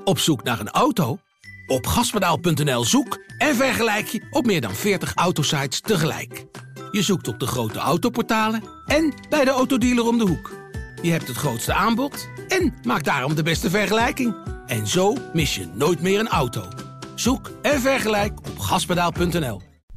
Op zoek naar een auto? Op gaspedaal.nl zoek en vergelijk je op meer dan 40 autosites tegelijk. Je zoekt op de grote autoportalen en bij de autodealer om de hoek. Je hebt het grootste aanbod en maakt daarom de beste vergelijking. En zo mis je nooit meer een auto. Zoek en vergelijk op gaspedaal.nl.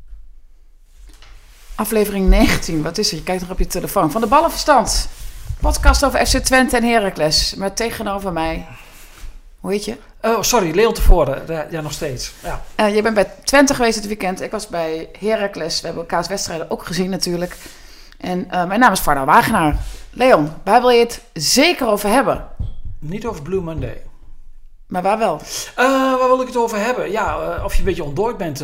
Aflevering 19, wat is er? Je kijkt nog op je telefoon. Van de Ballenverstand. Podcast over FC Twente en Heracles. Maar tegenover mij... Hoe heet je? Oh, sorry, Leon tevoren. Ja, nog steeds. Ja. Je bent bij Twente geweest het weekend. Ik was bij Heracles. We hebben elkaars wedstrijden ook gezien natuurlijk. En mijn naam is Varda Wagenaar. Leon, waar wil je het zeker over hebben? Niet over Blue Monday. Maar waar wel? Waar wil ik het over hebben? Ja, of je een beetje ontdooid bent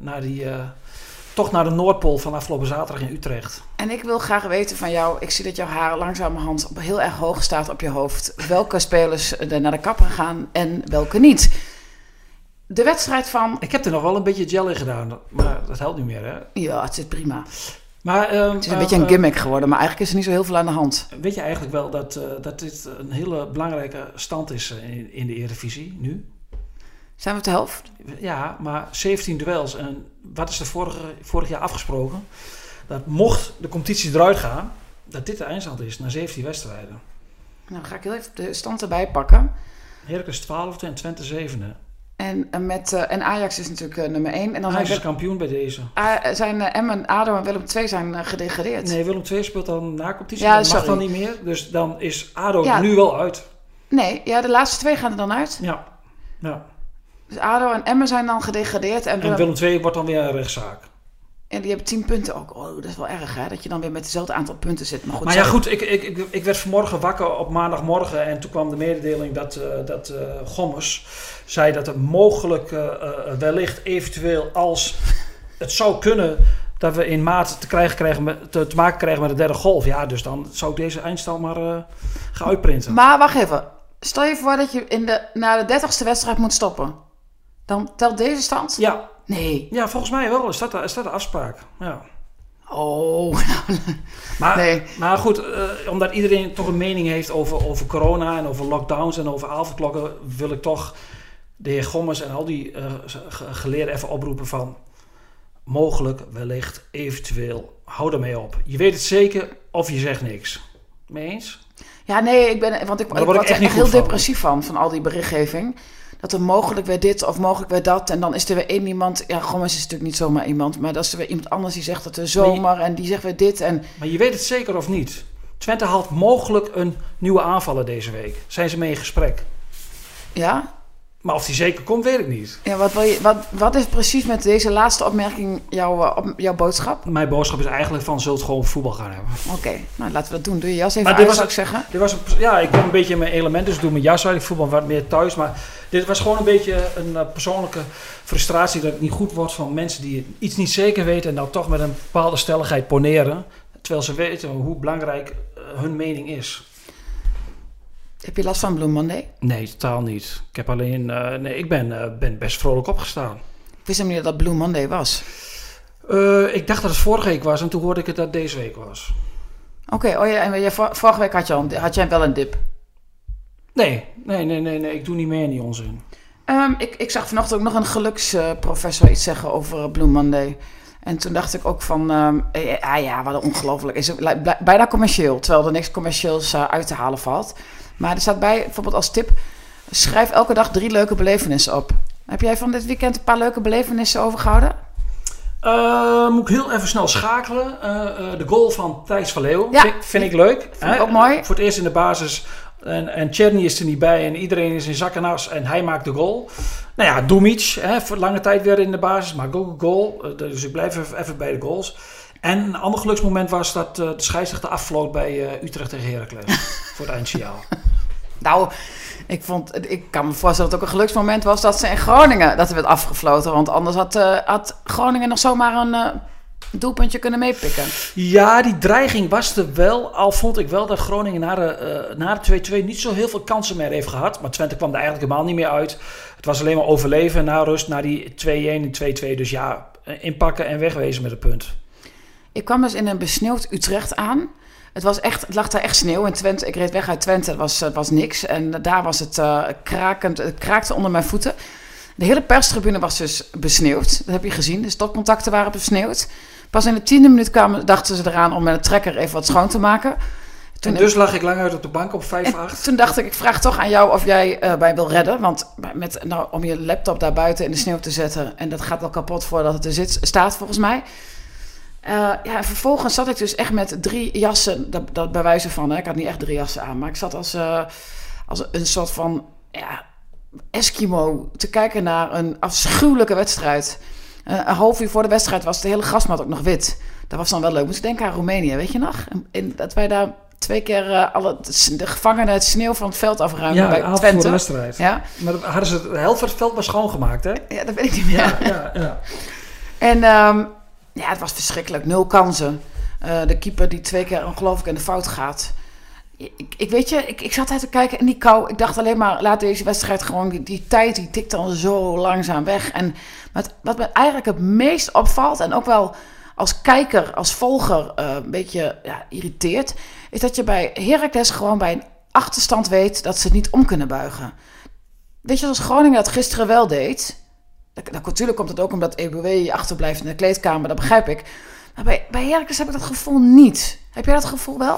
toch naar de Noordpool van afgelopen zaterdag in Utrecht. En ik wil graag weten van jou, ik zie dat jouw haar langzamerhand heel erg hoog staat op je hoofd. Welke spelers er naar de kapper gaan en welke niet. De wedstrijd van... Ik heb er nog wel een beetje gel in gedaan, maar dat helpt niet meer, hè? Ja, het zit prima. Maar, het is een beetje een gimmick geworden, maar eigenlijk is er niet zo heel veel aan de hand. Weet je eigenlijk wel dat dit een hele belangrijke stand is in de Eredivisie nu? Zijn we op de helft? Ja, maar 17 duels. En wat is er vorig jaar afgesproken? Dat mocht de competitie eruit gaan, dat dit de eindstand is na 17 wedstrijden. Nou, dan ga ik heel even de stand erbij pakken. Heracles 12e en Twente 7e. En Ajax is natuurlijk nummer 1. En dan Ajax is kampioen bij deze. Zijn Emmen, ADO en Willem II zijn gedegradeerd. Nee, Willem II speelt dan na competitie. Ja, dat mag dan niet meer. Dus dan is ADO nu wel uit. Nee, ja, de laatste 2 gaan er dan uit. Ja. Dus ADO en Emmen zijn dan gedegradeerd. En Willem II wordt dan weer een rechtszaak. En die hebben 10 punten ook. Oh, dat is wel erg, hè? Dat je dan weer met hetzelfde aantal punten zit. Maar goed, ik werd vanmorgen wakker op maandagmorgen. En toen kwam de mededeling dat Gommers zei dat het mogelijk wellicht eventueel als het zou kunnen dat we in maart te maken krijgen met de derde golf. Ja, dus dan zou ik deze eindstand maar gaan uitprinten. Maar wacht even. Stel je voor dat je na de 30ste wedstrijd moet stoppen. Dan telt deze stand? Ja. Nee. Ja, volgens mij wel. Is dat de afspraak? Ja. Oh. Maar goed, omdat iedereen toch een mening heeft over corona en over lockdowns en over avondklokken, wil ik toch de heer Gommers en al die geleerden even oproepen van mogelijk, wellicht, eventueel, hou ermee op. Je weet het zeker of je zegt niks. Mee eens? Ja, nee, ik word er echt heel depressief van al die berichtgeving. Dat er mogelijk weer dit of mogelijk weer dat. En dan is er weer één iemand. Ja, Gommers is natuurlijk niet zomaar iemand. Maar dat is er weer iemand anders die zegt dat er zomaar. En die zegt weer dit. Maar je weet het zeker of niet. Twente haalt mogelijk een nieuwe aanvaller deze week. Zijn ze mee in gesprek? Ja? Maar of die zeker komt, weet ik niet. Ja, wat is precies met deze laatste opmerking jouw boodschap? Mijn boodschap is eigenlijk van, zult gewoon voetbal gaan hebben. Oké, nou laten we dat doen. Doe je jas even uit, zou ik zeggen. Ik kom een beetje in mijn element, dus ik doe mijn jas uit. Ik voetbal wat meer thuis. Maar dit was gewoon een beetje een persoonlijke frustratie dat het niet goed wordt van mensen die iets niet zeker weten en dan toch met een bepaalde stelligheid poneren. Terwijl ze weten hoe belangrijk hun mening is. Heb je last van Blue Monday? Nee, totaal niet. Ik heb alleen... ik ben best vrolijk opgestaan. Ik wist helemaal niet dat Blue Monday was. Ik dacht dat het vorige week was en toen hoorde ik het dat deze week was. Oké, en vorige week had jij wel een dip? Nee. Ik doe niet meer in die onzin. Ik zag vanochtend ook nog een geluksprofessor iets zeggen over Blue Monday. En toen dacht ik ook van, wat ongelooflijk. Is het bijna commercieel, terwijl er niks commercieels uit te halen valt. Maar er staat bij, bijvoorbeeld als tip, schrijf elke dag 3 leuke belevenissen op. Heb jij van dit weekend een paar leuke belevenissen overgehouden? Moet ik heel even snel schakelen. De goal van Thijs van Leeuwen vind ik leuk. Vind ik ook mooi. Voor het eerst in de basis. En Tjerni is er niet bij en iedereen is in zak en as en hij maakt de goal. Nou ja, Dumic, voor lange tijd weer in de basis, maakt ook een goal. Dus ik blijf even bij de goals. En een ander geluksmoment was dat de scheidsrechter afvloot bij Utrecht tegen Heracles voor het eindsignaal. Nou, ik kan me voorstellen dat het ook een geluksmoment was dat ze in Groningen dat er werd afgefloten. Want anders had Groningen nog zomaar een doelpuntje kunnen meepikken. Ja, die dreiging was er wel. Al vond ik wel dat Groningen na de 2-2 niet zo heel veel kansen meer heeft gehad. Maar Twente kwam er eigenlijk helemaal niet meer uit. Het was alleen maar overleven na rust, na die 2-1 en 2-2. Dus ja, inpakken en wegwezen met een punt. Ik kwam dus in een besneeuwd Utrecht aan. Het lag daar echt sneeuw in Twente. Ik reed weg uit Twente, het was niks. En daar was het krakend. Het kraakte onder mijn voeten. De hele perstribune was dus besneeuwd. Dat heb je gezien. De stopcontacten waren besneeuwd. Pas in de 10e minuut dachten ze eraan om met een trekker even wat schoon te maken. En dus lag ik lang uit op de bank op 5-8. Toen dacht ik vraag toch aan jou of jij mij wil redden. Want om je laptop daar buiten in de sneeuw te zetten... en dat gaat wel kapot voordat het er staat volgens mij... vervolgens zat ik dus echt met 3 jassen, dat bij wijze van, ik had niet echt 3 jassen aan, maar ik zat als een soort van Eskimo te kijken naar een afschuwelijke wedstrijd. Een half uur voor de wedstrijd was de hele grasmat ook nog wit. Dat was dan wel leuk. Moest denken aan Roemenië, weet je nog? Dat wij daar 2 keer de gevangenen het sneeuw van het veld afruimen bij Twente. Ja, voor de wedstrijd. Ja? Maar hadden ze de helft van het veld maar schoongemaakt, hè? Ja, dat weet ik niet meer. Ja. En... het was verschrikkelijk. 0 kansen. De keeper die 2 keer ongelooflijk in de fout gaat. Ik zat daar te kijken in die kou. Ik dacht alleen maar, laat deze wedstrijd gewoon... Die tijd, die tikt dan zo langzaam weg. En wat me eigenlijk het meest opvalt... en ook wel als kijker, als volger een beetje irriteert... is dat je bij Heracles gewoon bij een achterstand weet... dat ze het niet om kunnen buigen. Weet je, zoals Groningen dat gisteren wel deed... Natuurlijk komt het ook omdat EBW achterblijft in de kleedkamer, dat begrijp ik. Maar bij Heracles heb ik dat gevoel niet. Heb jij dat gevoel wel?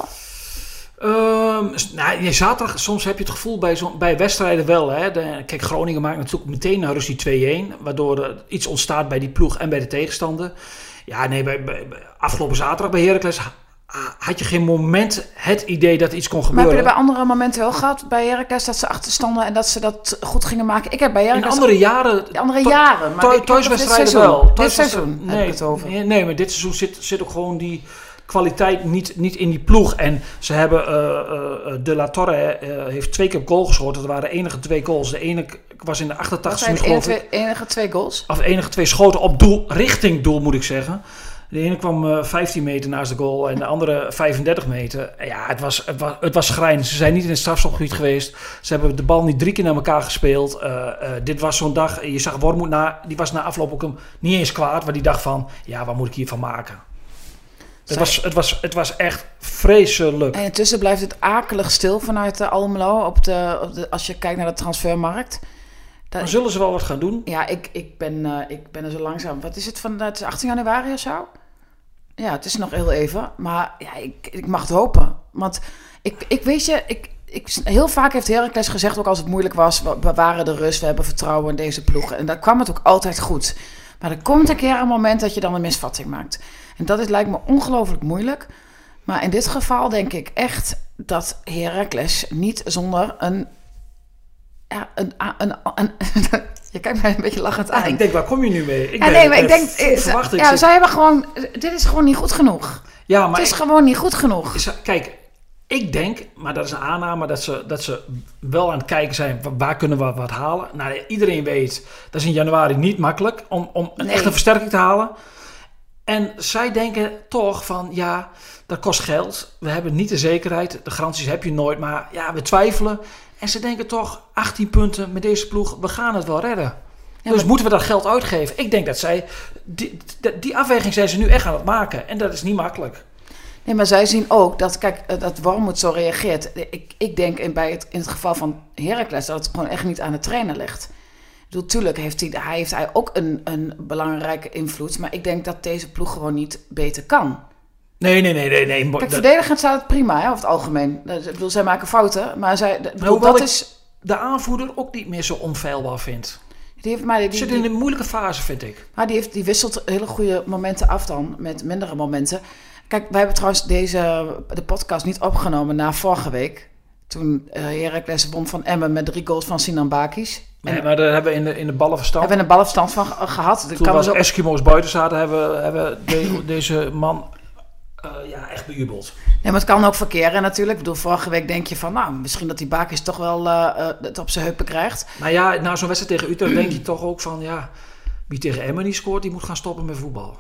Zaterdag, soms heb je het gevoel bij wedstrijden wel. Hè. Kijk, Groningen maakt natuurlijk meteen naar rust die 2-1. Waardoor er iets ontstaat bij die ploeg en bij de tegenstander. Ja, nee, bij afgelopen zaterdag bij Heracles... had je geen moment het idee dat iets kon gebeuren. Maar heb je er bij andere momenten wel gehad bij Heracles dat ze achterstanden en dat ze dat goed gingen maken? Ik heb bij Heracles... In andere jaren. Maar thuiswedstrijden wel. Dit seizoen heb ik het over. Nee, maar dit seizoen zit ook gewoon die kwaliteit niet in die ploeg. En ze hebben... De La Torre heeft 2 keer op goal geschoten. Dat waren de enige 2 goals. De ene was in de 88e minuut geloof ik. Enige 2 goals? Of enige 2 schoten op doel, richting doel moet ik zeggen. De ene kwam 15 meter naast de goal en de andere 35 meter. Ja, het was schrijnend. Ze zijn niet in het strafschopgebied geweest. Ze hebben de bal niet 3 keer naar elkaar gespeeld. Dit was zo'n dag. Je zag Wormoed die was na afloop ook niet eens kwaad. Maar die dacht van, wat moet ik hiervan maken? Het was echt vreselijk. En intussen blijft het akelig stil vanuit de Almelo. Als je kijkt naar de transfermarkt. Dan zullen ze wel wat gaan doen. Ja, ik ben er zo langzaam. Wat is het van? Het is 18 januari of zo? Ja, het is nog heel even. Maar ja, ik mag het hopen. Want heel vaak heeft Heracles gezegd, ook als het moeilijk was, we bewaren de rust, we hebben vertrouwen in deze ploeg. En daar kwam het ook altijd goed. Maar er komt een keer een moment dat je dan een misvatting maakt. En dat lijkt me ongelooflijk moeilijk. Maar in dit geval denk ik echt dat Heracles niet zonder je kijkt mij een beetje lachend aan. Ik denk, waar kom je nu mee? Zij hebben gewoon... Dit is gewoon niet goed genoeg. Ja, maar het is gewoon niet goed genoeg. Kijk, ik denk, maar dat is een aanname, dat ze wel aan het kijken zijn, waar kunnen we wat halen? Nou, iedereen weet, dat is in januari niet makkelijk om een echte versterking te halen. En zij denken toch van, dat kost geld. We hebben niet de zekerheid. De garanties heb je nooit, maar we twijfelen. En ze denken toch, 18 punten met deze ploeg, we gaan het wel redden. Ja, dus moeten we dat geld uitgeven? Ik denk dat zij, die afweging zijn ze nu echt aan het maken. En dat is niet makkelijk. Nee, maar zij zien ook dat Wormoed zo reageert. Ik denk in het geval van Heracles dat het gewoon echt niet aan de trainer ligt. Ik bedoel, tuurlijk heeft hij ook een belangrijke invloed. Maar ik denk dat deze ploeg gewoon niet beter kan. Nee. Kijk, verdedigend staat het prima, over het algemeen. Ik bedoel, zij maken fouten, maar de aanvoerder ook niet meer zo onfeilbaar vindt. Die zit in een moeilijke fase, vind ik. Maar die wisselt hele goede momenten af dan, met mindere momenten. Kijk, wij hebben trouwens de podcast niet opgenomen na vorige week. Toen Heracles won van Emmen met 3 goals van Sinan Bakis. Nee, maar daar hebben we in de ballenverstand... Hebben we in de ballenverstand van gehad. Toen was Eskimo's buiten zaten, hebben deze man... echt bejubeld. Nee, maar het kan ook verkeren natuurlijk. Ik bedoel, vorige week denk je van... misschien dat die Bakis toch wel het op zijn heupen krijgt. Maar na zo'n wedstrijd tegen Utrecht denk je toch ook van... wie tegen Emmen niet scoort, die moet gaan stoppen met voetbal.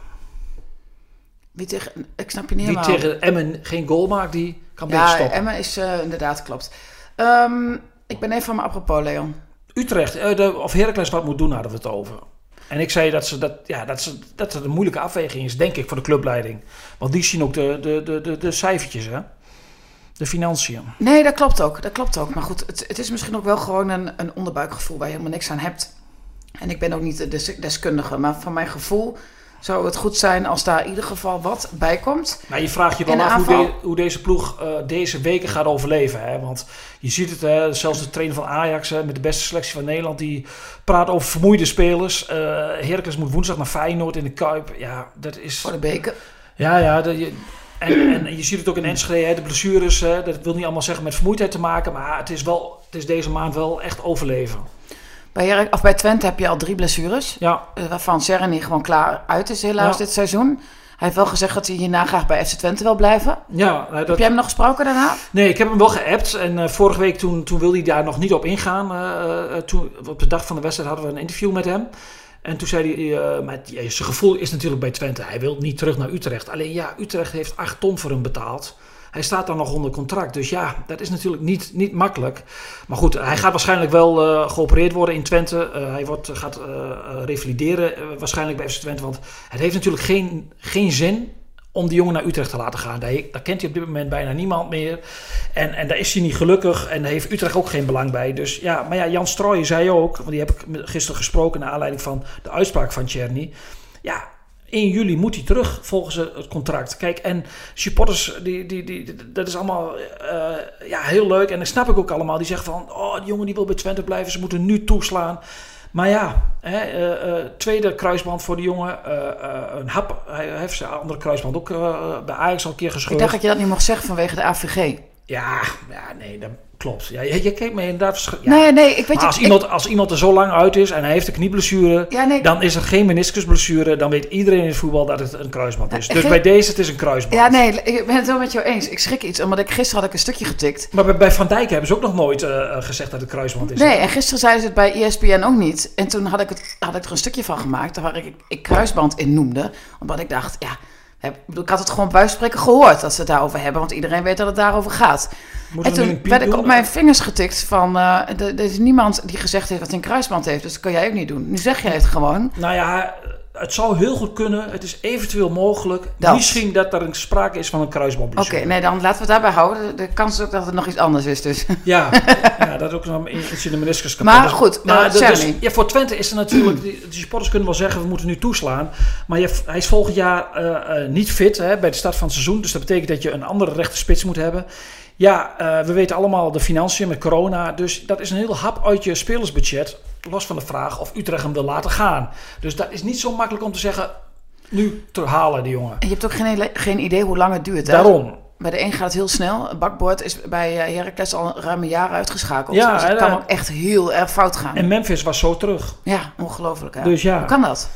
Ik snap je niet helemaal. Wie tegen Emmen geen goal maakt, die kan beter stoppen. Ja, Emmen is inderdaad, klopt. Ik ben even van me apropos, Leon. Utrecht, of Heracles wat moet doen, hadden we het over. En ik zei dat het een moeilijke afweging is, denk ik, voor de clubleiding. Want die zien ook de cijfertjes, hè. de financiën. Nee, dat klopt ook. Maar goed, het is misschien ook wel gewoon een onderbuikgevoel waar je helemaal niks aan hebt. En ik ben ook niet de deskundige, maar van mijn gevoel zou het goed zijn als daar in ieder geval wat bij komt. Maar je vraagt je wel af hoe deze ploeg deze weken gaat overleven. Hè? Want je ziet het, hè, zelfs de trainer van Ajax met de beste selectie van Nederland, die praat over vermoeide spelers. Heracles moet woensdag naar Feyenoord in de Kuip. Ja, dat is... Voor de beker. Ja, en je ziet het ook in Enschede, hè, de blessures. Dat wil niet allemaal zeggen met vermoeidheid te maken, maar het is deze maand wel echt overleven. Bij Twente heb je al 3 blessures. Ja. Waarvan Sereni gewoon klaar uit is helaas dit seizoen. Hij heeft wel gezegd dat hij hierna graag bij FC Twente wil blijven. Ja, heb jij hem nog gesproken daarna? Nee, ik heb hem wel geappt. En vorige week toen wilde hij daar nog niet op ingaan. Op de dag van de wedstrijd hadden we een interview met hem. En toen zei hij, maar zijn gevoel is natuurlijk bij Twente. Hij wil niet terug naar Utrecht. Alleen ja, Utrecht heeft 8 ton voor hem betaald. Hij staat dan nog onder contract. Dus ja, dat is natuurlijk niet makkelijk. Maar goed, hij gaat waarschijnlijk wel geopereerd worden in Twente. Hij gaat revalideren waarschijnlijk bij FC Twente. Want het heeft natuurlijk geen zin om die jongen naar Utrecht te laten gaan. Daar kent hij op dit moment bijna niemand meer. En daar is hij niet gelukkig. En daar heeft Utrecht ook geen belang bij. Dus ja, maar ja, Jan Strooijen zei ook, want die heb ik gisteren gesproken naar aanleiding van de uitspraak van Tjerni. Ja, 1 juli moet hij terug volgens het contract. Kijk, en supporters, dat is allemaal heel leuk. En dat snap ik ook allemaal. Die zeggen van, die jongen die wil bij Twente blijven. Ze moeten nu toeslaan. Maar ja, tweede kruisband voor de jongen. Hij heeft zijn andere kruisband ook bij Ajax al een keer gescheurd. Ik dacht dat je dat niet mocht zeggen vanwege de AVG. Ja, nee, dat klopt. Ja, je kijkt me inderdaad... Ja. Nee, ik weet als iemand er zo lang uit is en hij heeft een knieblessure, dan is er geen meniscusblessure. Dan weet iedereen in het voetbal dat het een kruisband is. Dus bij deze, het is een kruisband. Ja, nee, ik ben het wel met jou eens. Ik schrik iets, omdat gisteren had ik een stukje getikt. Maar bij Van Dijk hebben ze ook nog nooit gezegd dat het kruisband is. Nee, en gisteren zeiden ze het bij ESPN ook niet. En toen had ik er een stukje van gemaakt, waar ik kruisband in noemde. Omdat ik dacht, ik had het gewoon bij spreken gehoord dat ze het daarover hebben. Want iedereen weet dat het daarover gaat. En toen werd ik op mijn vingers getikt van... er is niemand die gezegd heeft dat hij een kruisband heeft. Dus dat kan jij ook niet doen. Nu zeg jij het gewoon. Nou ja, het zou heel goed kunnen. Het is eventueel mogelijk. Misschien dat er sprake is van een kruisbandblessure. Oké, nee, dan laten we het daarbij houden. De kans is ook dat het nog iets anders is dus. Ja, dat ook nog iets in de meniscus kapot. Maar goed, voor Twente is er natuurlijk... Die supporters kunnen wel zeggen, we moeten nu toeslaan. Maar hij is volgend jaar niet fit bij de start van het seizoen. Dus dat betekent dat je een andere rechte spits moet hebben. Ja, we weten allemaal de financiën met corona. Dus dat is een heel hap uit je spelersbudget. Los van de vraag of Utrecht hem wil laten gaan. Dus dat is niet zo makkelijk om te zeggen, nu te halen die jongen. En je hebt ook geen idee hoe lang het duurt. Hè? Daarom. Bij de een gaat het heel snel. Het bakboord is bij Heracles al ruim een jaar uitgeschakeld. Ja, dus het kan ook echt heel erg fout gaan. En Memphis was zo terug. Ja, ongelooflijk. Hè? Dus ja. Hoe kan dat?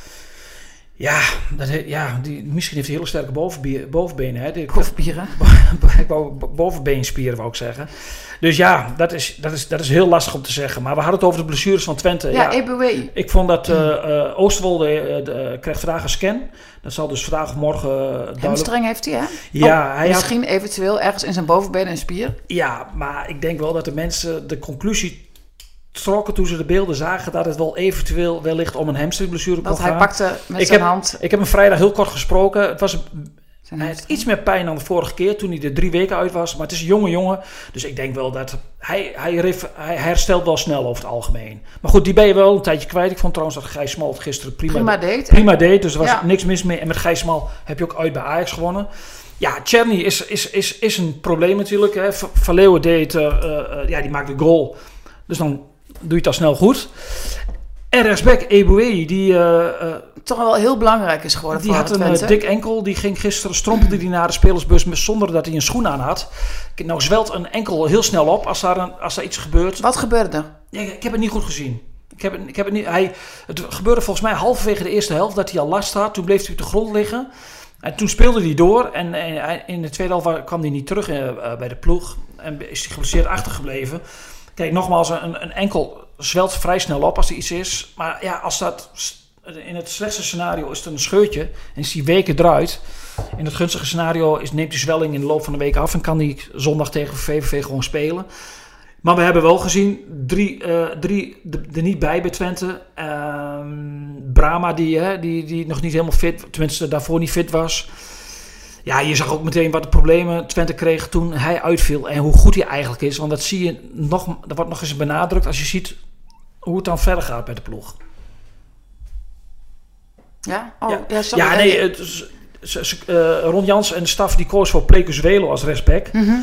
Misschien heeft hij hele sterke bovenbenen. Hè? Bovenbieren. Bovenbeenspieren wou ik zeggen. Dus ja, dat is heel lastig om te zeggen. Maar we hadden het over de blessures van Twente. Ja, EBW. Ik vond dat Oosterwolde krijgt vandaag een scan. Dat zal dus vandaag of morgen duidelijk... Hamstring heeft hij, hè? Ja, misschien eventueel ergens in zijn bovenbeen een spier. Ja, maar ik denk wel dat de mensen de conclusie trokken toen ze de beelden zagen dat het wel eventueel wellicht om een hamstringblessure kon gaan. Dat hij pakte met zijn hand. Ik heb hem vrijdag heel kort gesproken. Hij heeft iets meer pijn dan de vorige keer toen hij er 3 weken uit was. Maar het is een jonge jongen. Dus ik denk wel dat hij herstelt wel snel over het algemeen. Maar goed, die ben je wel een tijdje kwijt. Ik vond trouwens dat Gijs Smal gisteren prima deed. Dus er was niks mis mee. En met Gijs Smal heb je ook uit bij Ajax gewonnen. Ja, Tjerni is een probleem natuurlijk. Hè. Van Leeuwen deed, die maakte de goal. Dus dan doe je het al snel goed. En rechtsback Eboué, die toch wel heel belangrijk is geworden. Die had een dik enkel. Die ging gisteren, strompelde die naar de spelersbus zonder dat hij een schoen aan had. Nou zwelt een enkel heel snel op als daar iets gebeurt. Wat gebeurde er? Ja, ik heb het niet goed gezien. Ik heb het niet. Het gebeurde volgens mij halverwege de eerste helft dat hij al last had. Toen bleef hij op de grond liggen. En toen speelde hij door. En in de tweede helft kwam hij niet terug bij de ploeg. En is hij geblesseerd achtergebleven. Kijk, nogmaals, een enkel zwelt vrij snel op als er iets is. Maar ja, als dat in het slechtste scenario is het een scheurtje en is die weken eruit. In het gunstige scenario neemt die zwelling in de loop van de week af en kan die zondag tegen VVV gewoon spelen. Maar we hebben wel gezien, drie er niet bij Twente. Brama die nog niet helemaal fit, tenminste daarvoor niet fit was. Ja, je zag ook meteen wat de problemen Twente kreeg toen hij uitviel. En hoe goed hij eigenlijk is. Want dat zie je dat wordt nog eens benadrukt als je ziet hoe het dan verder gaat met de ploeg. Ja? Ron Jans en de staf die koos voor Plecuzuelo als rechtsback. Mm-hmm.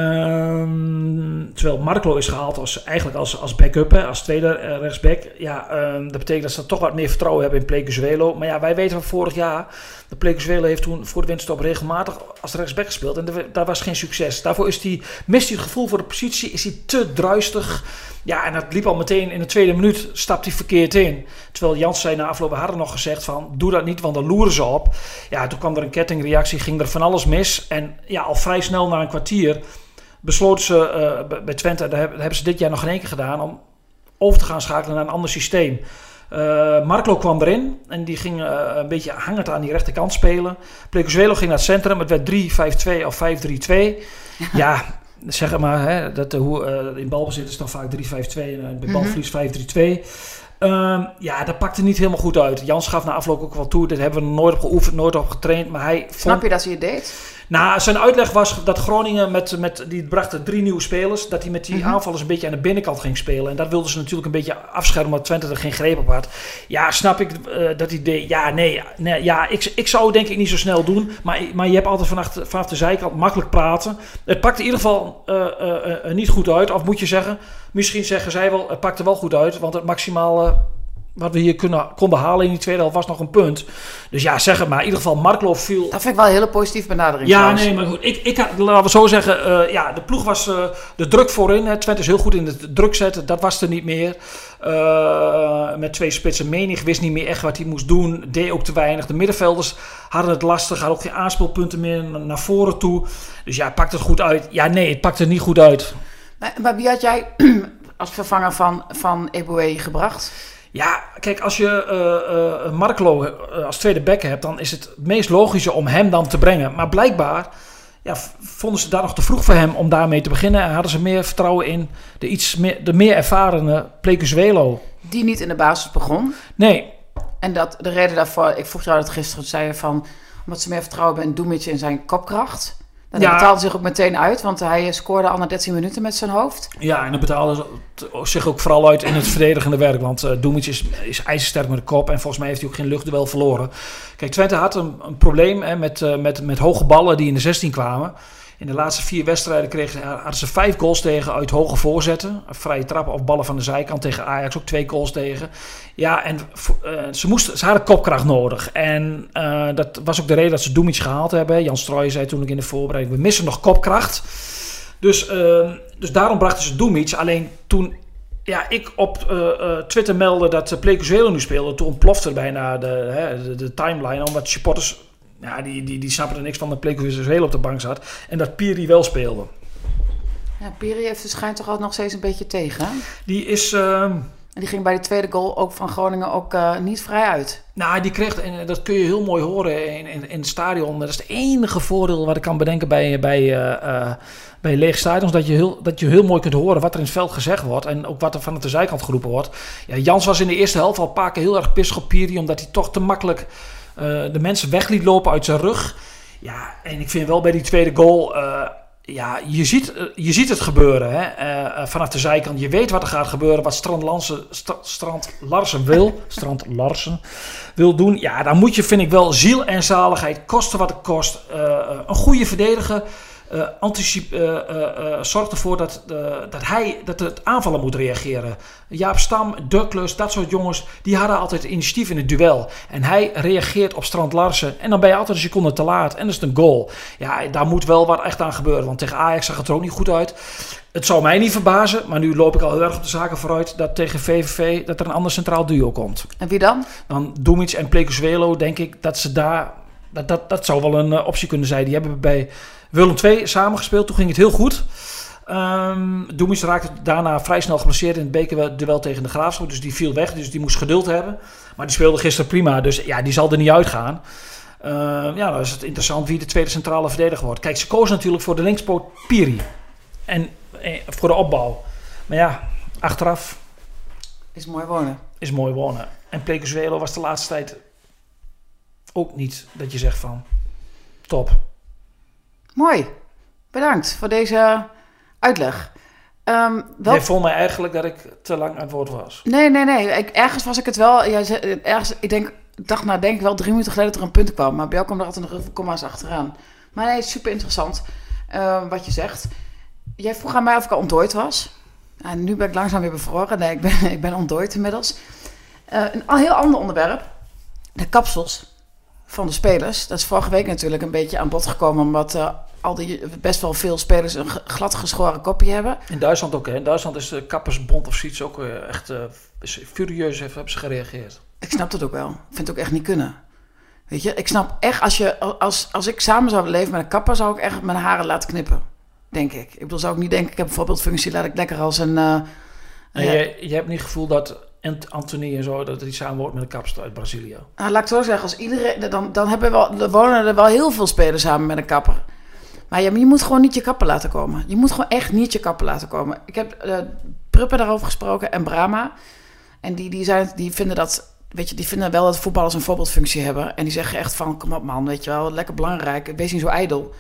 Terwijl Marklo is gehaald als backup, als tweede rechtsback. Ja, dat betekent dat ze toch wat meer vertrouwen hebben in Plecuzuelo. Maar ja, wij weten van vorig jaar, de Plecuzuelo heeft toen voor de winterstop regelmatig als rechtsback gespeeld. En daar was geen succes. Daarvoor mist hij het gevoel voor de positie, is hij te druistig. Ja, en dat liep al meteen in de tweede minuut, stapt hij verkeerd in. Terwijl Jans zei na afloop, hadden nog gezegd van, doe dat niet, want dan loeren ze op. Ja, toen kwam er een kettingreactie, ging er van alles mis. En ja, al vrij snel na een kwartier besloten ze bij Twente, dat hebben ze dit jaar nog geen één keer gedaan, om over te gaan schakelen naar een ander systeem. Marklo kwam erin en die ging een beetje hangend aan die rechterkant spelen. Plecuzuelo ging naar het centrum, het werd 3-5-2 of 5-3-2. Ja, zeg maar, hè, in balbezit is dan vaak 3-5-2 en bij balverlies 5-3-2. Ja, dat pakte niet helemaal goed uit. Jans gaf na afloop ook wel toe, dit hebben we nooit op geoefend, nooit op getraind. Maar Snap je dat hij het deed? Nou, zijn uitleg was dat Groningen die brachten 3 nieuwe spelers, dat hij met die aanvallers een beetje aan de binnenkant ging spelen. En dat wilden ze natuurlijk een beetje afschermen, omdat Twente er geen greep op had. Ja, snap ik dat hij deed? Ja, nee. Ja, ik zou het denk ik niet zo snel doen, maar je hebt altijd vanaf de zijkant makkelijk praten. Het pakte in ieder geval niet goed uit, of moet je zeggen, misschien zeggen zij wel, het pakte wel goed uit, want het maximaal wat we hier konden halen in die tweede helft was nog een punt. Dus ja, zeg het maar. In ieder geval, Marklo viel. Dat vind ik wel een hele positieve benadering. Ja, trouwens. Nee, maar goed. Ik had, laten we zo zeggen, de ploeg was de druk voorin. Hè. Twente is heel goed in het druk zetten. Dat was er niet meer. Met 2 spitsen. Menig wist niet meer echt wat hij moest doen. Deed ook te weinig. De middenvelders hadden het lastig. Hadden ook geen aanspeelpunten meer naar voren toe. Dus ja, pakt het goed uit? Ja, nee, het pakte niet goed uit. Maar wie had jij als vervanger van Eboué gebracht? Ja, kijk, als je Marklo als tweede back hebt, dan is het meest logische om hem dan te brengen. Maar blijkbaar vonden ze daar nog te vroeg voor hem om daarmee te beginnen. En hadden ze meer vertrouwen in de meer ervarene Plecuzuelo. Die niet in de basis begon? Nee. En de reden daarvoor, ik vroeg jou dat gisteren, zei je van, omdat ze meer vertrouwen hebben in Dumic in zijn kopkracht. Dat betaalde zich ook meteen uit, want hij scoorde al na 13 minuten met zijn hoofd. Ja, en dat betaalde zich ook vooral uit in het verdedigende werk. Want Dumic is ijzersterk met de kop en volgens mij heeft hij ook geen luchtduel verloren. Kijk, Twente had een probleem met hoge ballen die in de 16 kwamen. In de laatste 4 wedstrijden hadden ze 5 goals tegen uit hoge voorzetten. Vrije trappen of ballen van de zijkant. Tegen Ajax ook 2 goals tegen. Ja, en ze hadden kopkracht nodig. En dat was ook de reden dat ze Dumic gehaald hebben. Jan Strooijen zei toen ook in de voorbereiding, we missen nog kopkracht. Dus daarom brachten ze Dumic. Alleen toen ik op Twitter meldde dat Plecuzuelo nu speelde, toen ontplofte bijna de timeline. Omdat supporters, die snappen er niks van dat Plecuzuelo op de bank zat. En dat Piri wel speelde. Ja, Piri heeft de schijn toch altijd nog steeds een beetje tegen, hè? Die is... En die ging bij de tweede goal ook van Groningen ook niet vrij uit. Nou, die kreeg, en dat kun je heel mooi horen in het stadion. Dat is het enige voordeel wat ik kan bedenken bij lege stadions. Dat je heel mooi kunt horen wat er in het veld gezegd wordt. En ook wat er vanuit de zijkant geroepen wordt. Ja, Jans was in de eerste helft al een paar keer heel erg pissig op Piri, omdat hij toch te makkelijk de mensen weg liet lopen uit zijn rug. Ja, en ik vind wel bij die tweede goal... je ziet het gebeuren vanaf de zijkant. Je weet wat er gaat gebeuren, wat Strand Larsen wil doen. Ja, dan moet je, vind ik wel, ziel en zaligheid, kosten wat het kost. Een goede verdediger zorgt ervoor dat het aanvallen moet reageren. Jaap Stam, Douglas, dat soort jongens, die hadden altijd initiatief in het duel. En hij reageert op Strand Larsen. En dan ben je altijd een seconde te laat. En dat is een goal. Ja, daar moet wel wat echt aan gebeuren. Want tegen Ajax zag het er ook niet goed uit. Het zou mij niet verbazen, maar nu loop ik al heel erg op de zaken vooruit, dat tegen VVV dat er een ander centraal duo komt. En wie dan? Dan Dumic en Plecuzuelo, denk ik dat ze daar... Dat zou wel een optie kunnen zijn. Die hebben bij Willem II samengespeeld. Toen ging het heel goed. Dumic raakte daarna vrij snel geblesseerd in het bekerduel tegen de Graafschap. Dus die viel weg. Dus die moest geduld hebben. Maar die speelde gisteren prima. Dus ja, die zal er niet uitgaan. Dan is het interessant wie de tweede centrale verdediger wordt. Kijk, ze kozen natuurlijk voor de linkspoot Piri. En voor de opbouw. Maar ja, achteraf... Is mooi wonen. En Plecuzuelo was de laatste tijd ook niet dat je zegt van top. Mooi. Bedankt voor deze uitleg. Jij vond mij eigenlijk dat ik te lang aan het woord was. Nee. Ergens was ik het wel. Ik dacht denk ik wel 3 minuten geleden dat er een punt kwam. Maar bij jou kwam er altijd nog heel veel komma's achteraan. Maar nee, super interessant wat je zegt. Jij vroeg aan mij of ik al ontdooid was. En nu ben ik langzaam weer bevroren. Nee, ik ben ontdooid inmiddels. Een heel ander onderwerp. De kapsels van de spelers. Dat is vorige week natuurlijk een beetje aan bod gekomen. Omdat best wel veel spelers een glad geschoren kopje hebben. In Duitsland ook. Hè? In Duitsland is de kappersbond of zoiets ook echt furieus hebben ze gereageerd. Ik snap dat ook wel. Ik vind het ook echt niet kunnen. Weet je, ik snap echt, als ik samen zou leven met een kapper, zou ik echt mijn haren laten knippen. Denk ik. Ik bedoel, zou ik niet denken, ik heb een voorbeeldfunctie, laat ik lekker als een... Je hebt niet het gevoel dat Anthony en zo, dat hij samen wordt met een kapster uit Brazilië? Nou, laat ik zo zeggen, als iedereen, dan wonen er wel heel veel spelers samen met een kapper. Maar je moet gewoon niet je kapper laten komen. Je moet gewoon echt niet je kapper laten komen. Ik heb Pruppen daarover gesproken en Brahma. En die vinden dat... Weet je, die vinden wel dat voetballers een voorbeeldfunctie hebben. En die zeggen echt van, kom op man, weet je wel, lekker belangrijk. Wees niet zo ijdel.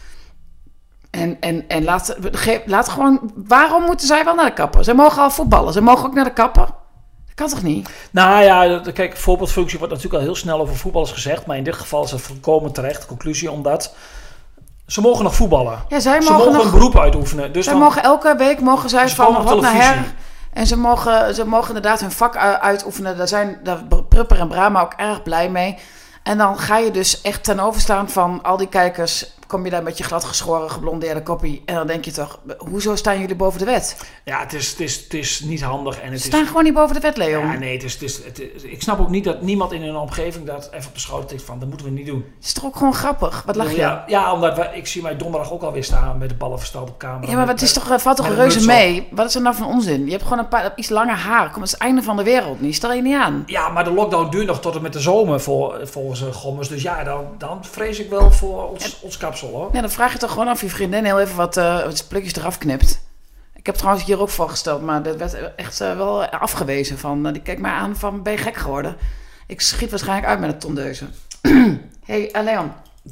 En laat gewoon... Waarom moeten zij wel naar de kapper? Zij mogen al voetballen. Zij mogen ook naar de kapper. Dat kan toch niet? Nou ja, kijk, voorbeeldfunctie wordt natuurlijk al heel snel over voetballers gezegd. Maar in dit geval is het volkomen terecht. De conclusie, omdat... Ze mogen nog voetballen. Ja, ze mogen een beroep uitoefenen. Dus zij mogen elke week van hot naar her... En ze mogen inderdaad hun vak uitoefenen. Daar Prupper en Brahma ook erg blij mee. En dan ga je dus echt ten overstaan van al die kijkers. Kom je daar met je gladgeschoren, geblondeerde koppie. En dan denk je toch, hoezo staan jullie boven de wet? Ja, het is niet handig. En Ze staan gewoon niet boven de wet, Leon. Ja, nee, ik snap ook niet dat niemand in hun omgeving dat even op de schouder tikt van, dat moeten we niet doen. Het is toch ook gewoon grappig? Wat lach je? Ja, omdat ik zie mij donderdag ook alweer staan met de ballen versteld op camera. Ja, maar het is valt toch reuze mee? Wat is er nou van onzin? Je hebt gewoon een paar iets langer haar. Kom, het is het einde van de wereld niet. Stel je niet aan. Ja, maar de lockdown duurt nog tot en met de zomer volgens Gommers. Dus ja, dan vrees ik wel voor ons kapsel, hoor. Ja, dan vraag je toch gewoon af je vriendin heel even wat plukjes eraf knipt. Ik heb trouwens hier ook voorgesteld, maar dat werd echt wel afgewezen. Die kijkt mij aan van, ben je gek geworden? Ik schiet waarschijnlijk uit met een tondeuze. Hey, Leon.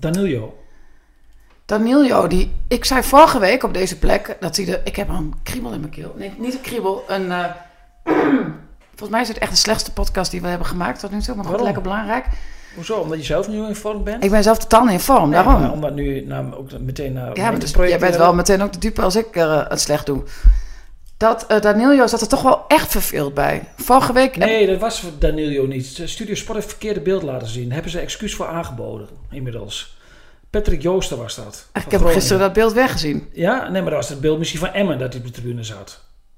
Danilo, ik zei vorige week op deze plek dat hij ik heb een kriebel in mijn keel. Nee, niet een kriebel, volgens mij is het echt de slechtste podcast die we hebben gemaakt tot nu toe, maar goed, lekker belangrijk. Hoezo? Omdat je zelf nu in vorm bent? Ik ben zelf totaal niet in vorm, daarom. Ja, omdat nu ook meteen naar... Ja, dus jij bent wel meteen ook de dupe als ik het slecht doe. Danilo zat er toch wel echt verveeld bij. Vorige week... Nee, dat was Danilo niet. Studio Sport heeft verkeerde beeld laten zien. Daar hebben ze excuus voor aangeboden, inmiddels. Patrick Joosten was dat. Ik heb gisteren dat beeld weggezien. Ja? Nee, maar dat was het beeld misschien van Emmen dat hij op de tribune zat.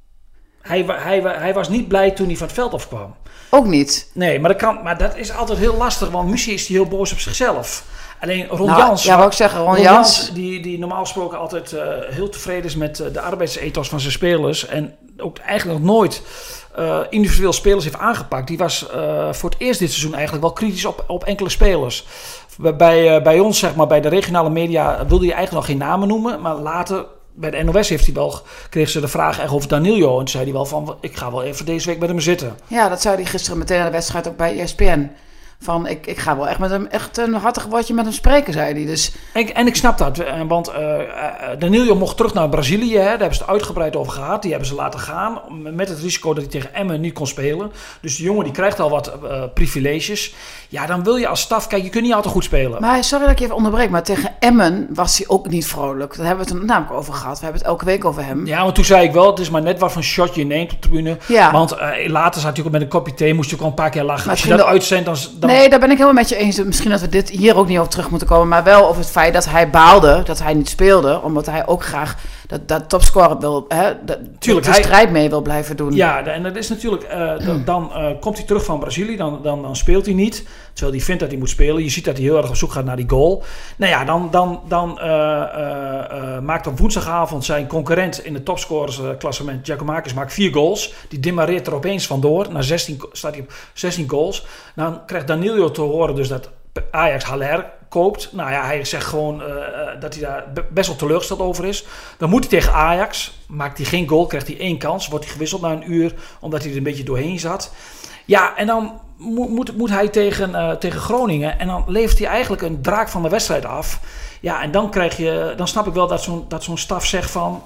Hij was niet blij toen hij van het veld afkwam. Ook niet? Nee, maar dat is altijd heel lastig, want misschien is hij heel boos op zichzelf. Alleen Ron Jans... Ja, wou ik zeggen, Ron Jans... Die normaal gesproken altijd heel tevreden is met de arbeidsethos van zijn spelers. En ook eigenlijk nog nooit individueel spelers heeft aangepakt. Die was voor het eerst dit seizoen eigenlijk wel kritisch op enkele spelers. Bij ons, zeg maar, bij de regionale media wilde hij eigenlijk nog geen namen noemen. Maar later... Bij de NOS kreeg ze de vraag echt over Danilo. En toen zei hij wel van, ik ga wel even deze week met hem zitten. Ja, dat zei hij gisteren meteen na de wedstrijd ook bij ESPN. Van, ik ga wel echt met hem, echt een hartig woordje met hem spreken, zei hij. Dus... En ik snap dat, want Danilo mocht terug naar Brazilië. Hè. Daar hebben ze het uitgebreid over gehad. Die hebben ze laten gaan, met het risico dat hij tegen Emmen niet kon spelen. Dus de jongen die krijgt al wat privileges. Ja, dan wil je als staf, kijk, je kunt niet altijd goed spelen. Maar sorry dat ik je even onderbreek, maar tegen Emmen was hij ook niet vrolijk. Daar hebben we het er namelijk over gehad. We hebben het elke week over hem. Ja, want toen zei ik wel, het is maar net wat voor shot je neemt op de tribune. Ja. Want later zat hij ook met een kopje thee, moest je ook al een paar keer lachen. Maar als je dat uitzendt, dan... Nee, daar ben ik helemaal met je eens. Misschien dat we dit hier ook niet over terug moeten komen. Maar wel over het feit dat hij baalde, dat hij niet speelde. Omdat hij ook graag dat topscorer wil, de strijd mee wil blijven doen. Ja, en dat is natuurlijk... Dan komt hij terug van Brazilië, dan speelt hij niet. Terwijl hij vindt dat hij moet spelen. Je ziet dat hij heel erg op zoek gaat naar die goal. Nou ja, dan maakt op woensdagavond zijn concurrent in het topscorersklassement, Giacomakis, maakt 4 goals. Die demareert er opeens vandoor. Na 16 staat hij op 16 goals. Dan krijgt Danilo te horen dus dat Ajax Haller koopt. Nou ja, hij zegt gewoon dat hij daar best wel teleurgesteld over is. Dan moet hij tegen Ajax. Maakt hij geen goal, krijgt hij 1 kans. Wordt hij gewisseld na een uur, omdat hij er een beetje doorheen zat. Ja, en dan moet hij tegen Groningen. En dan levert hij eigenlijk een draak van de wedstrijd af. Ja, en dan snap ik wel dat zo'n staf zegt van...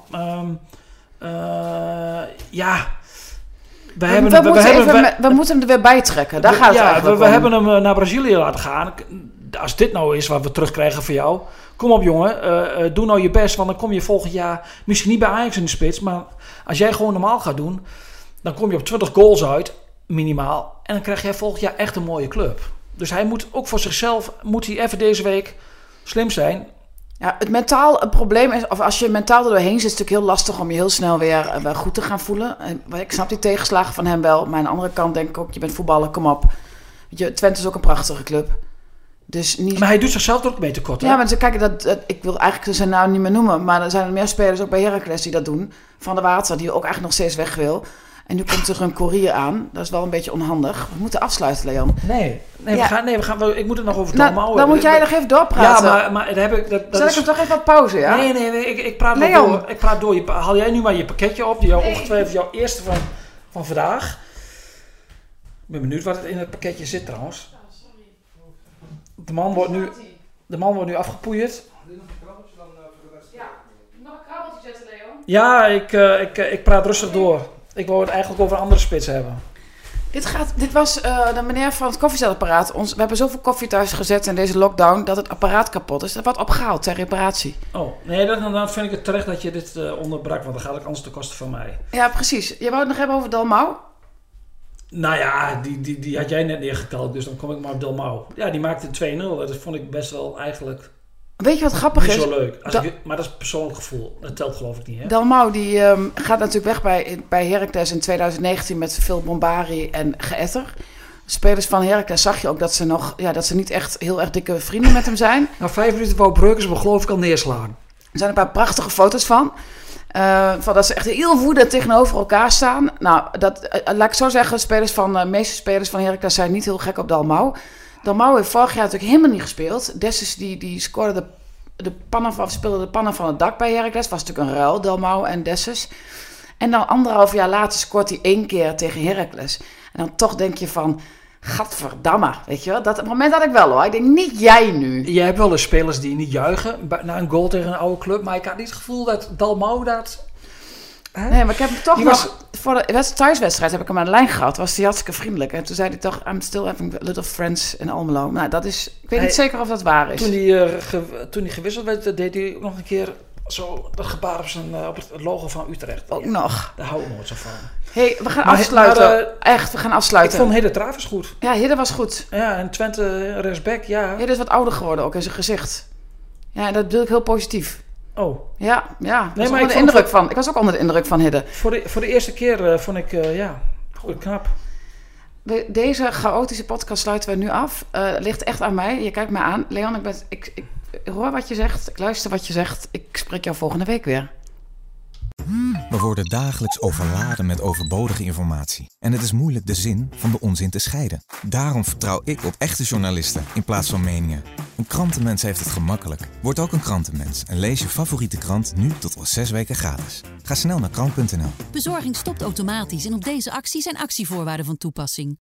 We moeten hem er weer bij trekken. Daar gaat het eigenlijk we hebben hem naar Brazilië laten gaan. Als dit nou is wat we terugkrijgen van jou... Kom op jongen, doe nou je best. Want dan kom je volgend jaar misschien niet bij Ajax in de spits. Maar als jij gewoon normaal gaat doen... Dan kom je op 20 goals uit, minimaal. En dan krijg jij volgend jaar echt een mooie club. Dus hij moet ook voor zichzelf... Moet hij even deze week slim zijn... Ja, het probleem is, of als je mentaal er doorheen zit, is het natuurlijk heel lastig om je heel snel weer goed te gaan voelen. En ik snap die tegenslagen van hem wel, maar aan de andere kant denk ik ook, je bent voetballer, kom op. Twente is ook een prachtige club. Dus niet... Maar hij doet zichzelf er ook mee tekort. Ja, maar kijk, ik wil eigenlijk zijn naam niet meer noemen, maar er zijn er meer spelers ook bij Heracles die dat doen. Van der Water, die ook eigenlijk nog steeds weg wil. En nu komt er een courier aan. Dat is wel een beetje onhandig. We moeten afsluiten, Leon. Nee, ik moet het nog over Dalmau. Dan moet jij nog even doorpraten. Ja, maar daar heb ik... Zet ik hem toch even op pauze, ja? Nee, ik praat door. Ik praat door. Haal jij nu maar je pakketje op. Die ongetwijfeld jouw eerste van vandaag. Ik ben benieuwd wat in het pakketje zit trouwens. De man wordt nu afgepoeierd. Ja, nog een krabbeltje zetten, Leon. Ja, ik praat rustig door. Ik wou het eigenlijk over een andere spits hebben. Dit was de meneer van het koffiezetapparaat. We hebben zoveel koffie thuis gezet in deze lockdown dat het apparaat kapot is. Er wordt opgehaald ter reparatie. Oh, nee, dan vind ik het terecht dat je dit onderbrak, want dan gaat het anders ten koste van mij. Ja, precies. Je wou het nog hebben over Dalmau? Nou ja, die had jij net neergeteld, dus dan kom ik maar op Dalmau. Ja, die maakte 2-0. Dat vond ik best wel eigenlijk... Weet je wat grappig is? Niet zo leuk. Maar dat is persoonlijk gevoel. Dat telt geloof ik niet, hè? Dalmau die gaat natuurlijk weg bij Heracles in 2019 met Phil Bombari en Geëtter. Spelers van Heracles zag je ook dat ze niet echt heel erg dikke vrienden met hem zijn. Na 5 minuten wou Breukers me geloof ik al neerslaan. Er zijn een paar prachtige foto's van. Van dat ze echt heel woedend tegenover elkaar staan. Nou, laat ik zo zeggen, de meeste spelers van Heracles zijn niet heel gek op Dalmau. Dalmau heeft vorig jaar natuurlijk helemaal niet gespeeld. Dessus die scoorde speelde de pannen van het dak bij Heracles. Was natuurlijk een ruil, Dalmau en Dessus. En dan 1,5 jaar later scoort hij 1 keer tegen Heracles. En dan toch denk je van... Gadverdamme, weet je wel. Dat moment had ik wel hoor. Ik denk, niet jij nu. Jij hebt wel eens spelers die niet juichen na een goal tegen een oude club. Maar ik had niet het gevoel dat Dalmau dat... Nee, maar ik heb hem toch voor de thuiswedstrijd heb ik hem aan de lijn gehad. Was hij hartstikke vriendelijk. En toen zei hij toch, I'm still having little friends in Almelo. Nou, dat is... Ik weet niet zeker of dat waar is. Toen hij gewisseld werd, deed hij nog een keer zo dat gebaar op het logo van Utrecht. Ook nog. Daar hou ik nooit zo van. Hey, we gaan afsluiten. Echt, we gaan afsluiten. Ik vond Hidde Travers goed. Ja, Hidde was goed. Ja, en Twente rechtsback, ja. Hidde is wat ouder geworden ook in zijn gezicht. Ja, en dat bedoel ik heel positief. Oh. Ja. Ik was ook onder de indruk van Hidde. Voor de eerste keer vond ik, goed, knap. Deze chaotische podcast sluiten we nu af. Het ligt echt aan mij. Je kijkt mij aan. Leon, ik hoor wat je zegt. Ik luister wat je zegt. Ik spreek jou volgende week weer. We worden dagelijks overladen met overbodige informatie. En het is moeilijk de zin van de onzin te scheiden. Daarom vertrouw ik op echte journalisten in plaats van meningen. Een krantenmens heeft het gemakkelijk. Word ook een krantenmens en lees je favoriete krant nu tot al 6 weken gratis. Ga snel naar krant.nl. Bezorging stopt automatisch en op deze actie zijn actievoorwaarden van toepassing.